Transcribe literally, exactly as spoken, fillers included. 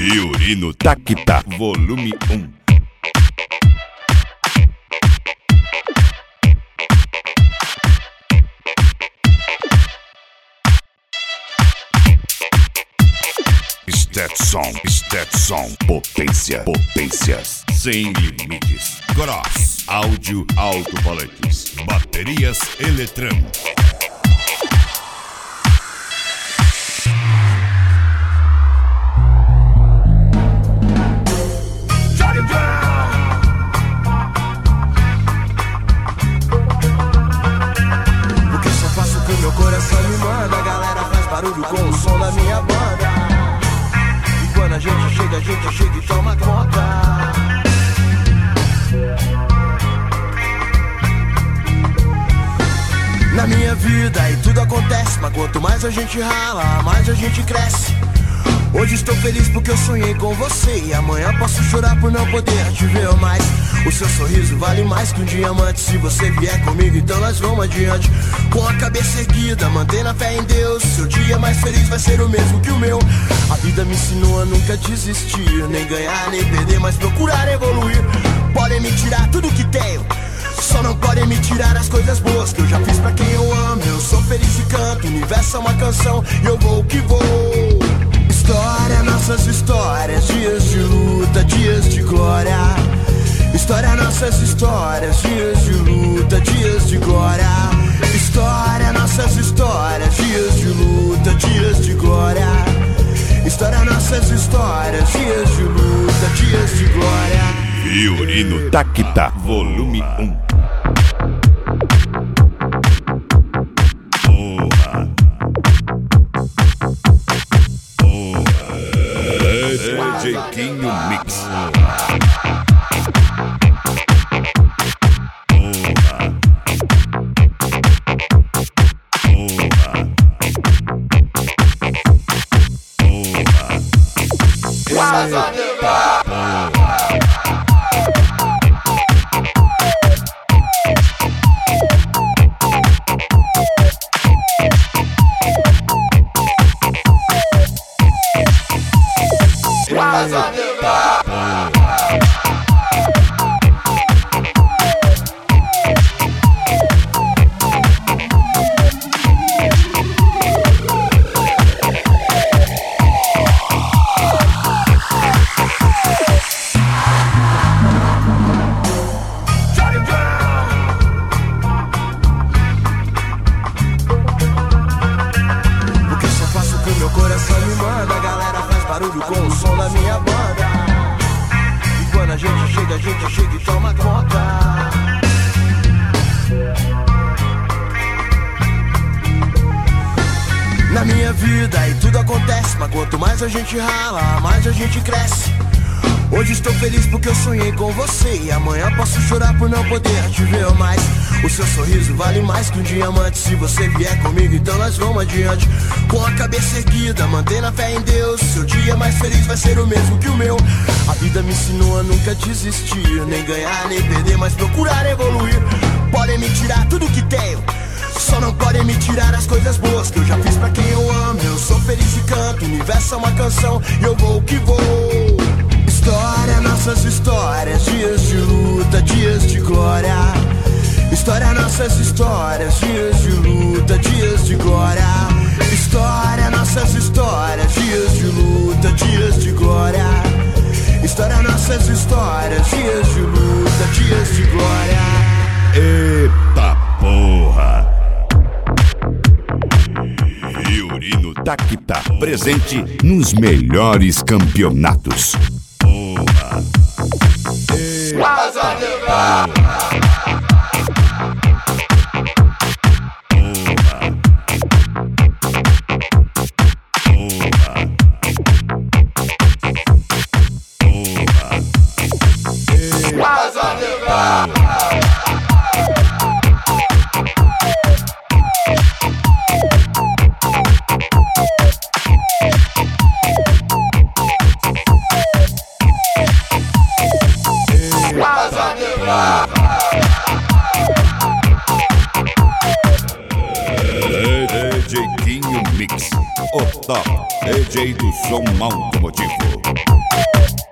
Violino Taquita, volume um. Stetson, Stetson, potência, potências, sem limites. Cross, áudio alto-falantes, baterias Eletrão. O que eu só faço o que o meu coração me manda, a galera faz barulho com o som da minha banda. Quando a gente chega, a gente chega e toma conta. Na minha vida e tudo acontece, mas quanto mais a gente rala, mais a gente cresce. Hoje estou feliz porque eu sonhei com você, e amanhã posso chorar por não poder te ver mais. O seu sorriso vale mais que um diamante. Se você vier comigo, então nós vamos adiante. Com a cabeça erguida, mantendo a fé em Deus. Seu dia mais feliz vai ser o mesmo que o meu. A vida me ensinou a nunca desistir, nem ganhar, nem perder, mas procurar evoluir. Podem me tirar tudo que tenho, só não podem me tirar as coisas boas que eu já fiz pra quem eu amo. Eu sou feliz e canto, o universo é uma canção e eu vou que vou. História, nossas histórias, dias de luta, dias de glória. História, nossas histórias, dias de luta, dias de glória. História, nossas histórias, dias de luta, dias de glória. História, nossas histórias, dias de luta, dias de glória. Violino Taquita, volume um. Porra. Porra. D J Quinho Mix. Na minha vida e tudo acontece, mas quanto mais a gente rala, mais a gente cresce. Hoje estou feliz porque eu sonhei com você, e amanhã posso chorar por não poder te ver mais. O seu sorriso vale mais que um diamante. Se você vier comigo, então nós vamos adiante. Com a cabeça erguida, mantendo a fé em Deus. Seu dia mais feliz vai ser o mesmo que o meu. A vida me ensinou a nunca desistir, nem ganhar, nem perder, mas procurar evoluir. Podem me tirar tudo que tenho, só não podem me tirar as coisas boas que eu já fiz pra quem eu amo. Eu sou feliz e canto, o universo é uma canção e eu vou que vou. História, nossas histórias, dias de luta, dias de glória. História, nossas histórias, dias de luta, dias de glória. História, nossas histórias, dias de luta, dias de glória. História, nossas histórias, dias de luta, dias de glória. Eita porra! Violino Taquita, presente nos melhores campeonatos. Porra! Eita porra! D J Quinho Mix, o top D J do som automotivo. Música